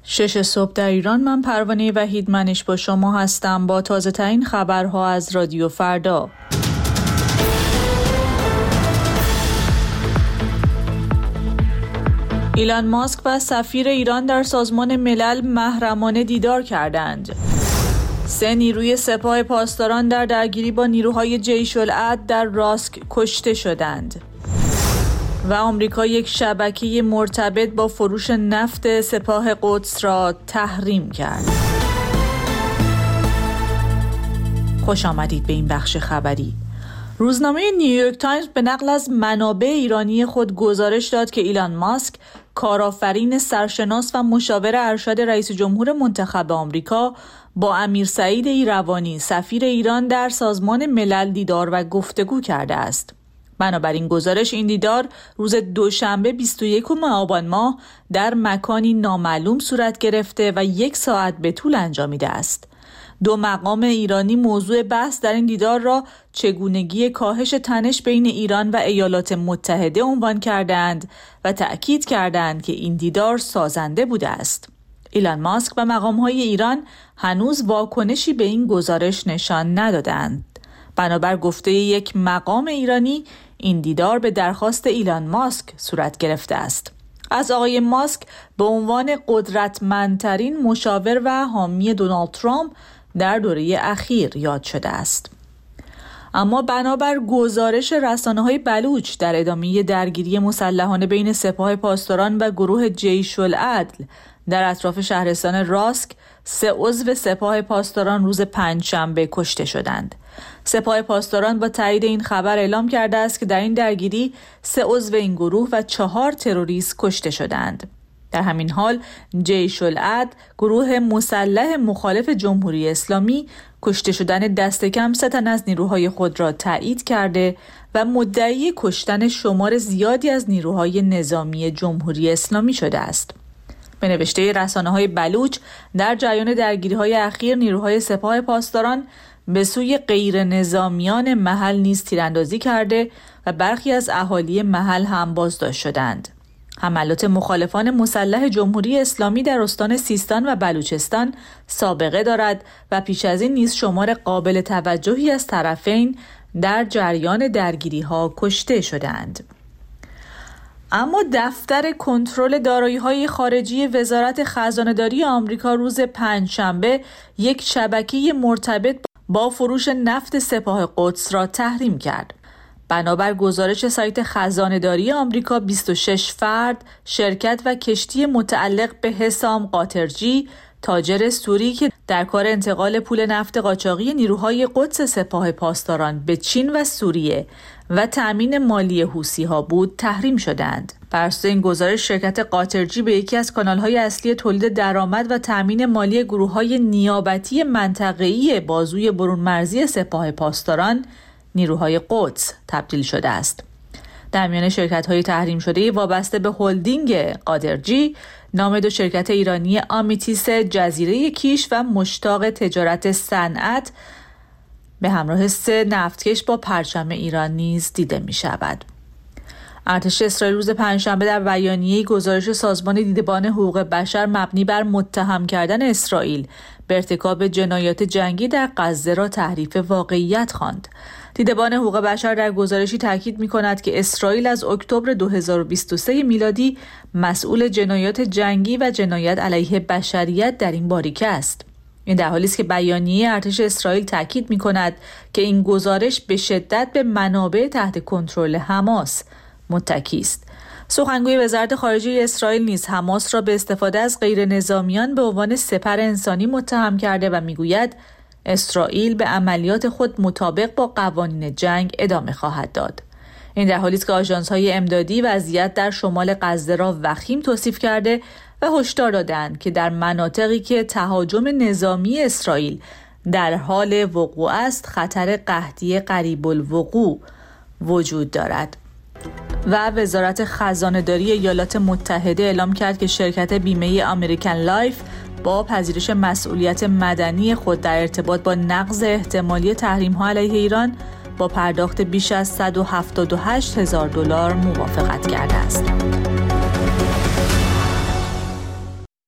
6 صبح در ایران. من پروانه وحیدمنش با شما هستم با تازه ترین خبرها از رادیو فردا. ایلان ماسک و سفیر ایران در سازمان ملل محرمانه دیدار کردند. 3 نیروی سپاه پاسداران در درگیری با نیروهای جیش العدل در راسک کشته شدند. و آمریکا یک شبکه مرتبط با فروش نفت سپاه قدس را تحریم کرد. خوش آمدید به این بخش خبری. روزنامه نیویورک تایمز به نقل از منابع ایرانی خود گزارش داد که ایلان ماسک، کارآفرین سرشناس و مشاور ارشد رئیس جمهور منتخب آمریکا، با امیر سعید ایروانی سفیر ایران در سازمان ملل دیدار و گفتگو کرده است. بنابراین گزارش این دیدار روز دوشنبه 21 آبان ماه در مکانی نامعلوم صورت گرفته و 1 ساعت به طول انجامیده است. 2 مقام ایرانی موضوع بحث در این دیدار را چگونگی کاهش تنش بین ایران و ایالات متحده عنوان کردند و تأکید کردند که این دیدار سازنده بوده است. ایلان ماسک و مقام‌های ایران هنوز واکنشی به این گزارش نشان ندادند. بنابر گفته یک مقام ایرانی، این دیدار به درخواست ایلان ماسک صورت گرفته است. از آقای ماسک به عنوان قدرتمندترین مشاور و حامی دونالد ترامپ در دوره اخیر یاد شده است. اما بنابر گزارش رسانه‌های بلوچ در ادامه درگیری مسلحانه بین سپاه پاسداران و گروه جیش العدل در اطراف شهرستان راسک، 3 عضو سپاه پاسداران روز پنجشنبه کشته شدند. سپاه پاسداران با تایید این خبر اعلام کرده است که در این درگیری 3 عضو این گروه و 4 تروریست کشته شدند. در همین حال جیش العدل، گروه مسلح مخالف جمهوری اسلامی، کشته شدن دست کم 3 تن از نیروهای خود را تایید کرده و مدعی کشتن شمار زیادی از نیروهای نظامی جمهوری اسلامی شده است. به نوشته رسانه‌های بلوچ، در جریان درگیری‌های اخیر نیروهای سپاه پاسداران به سوی غیر نظامیان محل نیز تیراندازی کرده و برخی از اهالی محل هم بازداشت شدند. حملات مخالفان مسلح جمهوری اسلامی در استان سیستان و بلوچستان سابقه دارد و پیش از این نیز شمار قابل توجهی از طرفین در جریان درگیری‌ها کشته شدند. اما دفتر کنترل دارایی‌های خارجی وزارت خزانه‌داری آمریکا روز پنجشنبه یک شبکه مرتبط با فروش نفت سپاه قدس را تحریم کرد. بنابر گزارش سایت خزانه‌داری آمریکا، 26 فرد، شرکت و کشتی متعلق به حسام قاطرجی، تاجر سوری که در کار انتقال پول نفت قاچاقی نیروهای قدس سپاه پاسداران به چین و سوریه و تأمین مالی حوثی‌ها بود، تحریم شدند. بر اساس این گزارش، شرکت قاطرجی به یکی از کانال‌های اصلی تولید درآمد و تأمین مالی گروه‌های نیابتی منطقه‌ای بازوی برون مرزی سپاه پاسداران، نیروهای قدس، تبدیل شده است. در میان شرکت‌های تحریم شده وابسته به هلدینگ قاطرجی، نام 2 شرکت ایرانی آمیتیس جزیره کیش و مشتاق تجارت صنعت به همراه 3 نفتکش با پرچم ایران نیز دیده می شود. ارتش اسرائیل روز پنجشنبه در بیانیه‌ای گزارش سازمان دیدبان حقوق بشر مبنی بر متهم کردن اسرائیل به ارتکاب جنایات جنگی در غزه را تحریف واقعیت خواند. دیدبان حقوق بشر در گزارشی تاکید می‌کند که اسرائیل از اکتبر 2023 میلادی مسئول جنایات جنگی و جنایت علیه بشریت در این باریکه است. این در حالی است که بیانیه ارتش اسرائیل تاکید می‌کند که این گزارش به شدت به منابع تحت کنترل حماس متکی است. سخنگوی وزارت خارجه اسرائیل نیز حماس را به استفاده از غیر نظامیان به عنوان سپر انسانی متهم کرده و میگوید اسرائیل به عملیات خود مطابق با قوانین جنگ ادامه خواهد داد. این در حالی است که آژانس‌های امدادی وضعیت در شمال غزه را وخیم توصیف کرده و هشدار دادند که در مناطقی که تهاجم نظامی اسرائیل در حال وقوع است، خطر قحطی قریب الوقوع وجود دارد. و وزارت خزانه‌داری ایالات متحده اعلام کرد که شرکت بیمه امریکن لایف با پذیرش مسئولیت مدنی خود در ارتباط با نقض احتمالی تحریم‌ها علیه ایران با پرداخت بیش از $178,000 موافقت کرده است.